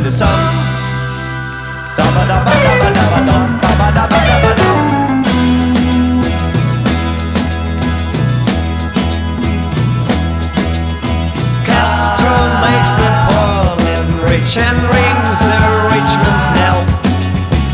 the sun. Da-ba-da-ba-da-ba-da-ba-dum, da-ba-da-ba-da-ba-dum. Castro makes the poor live rich and rich.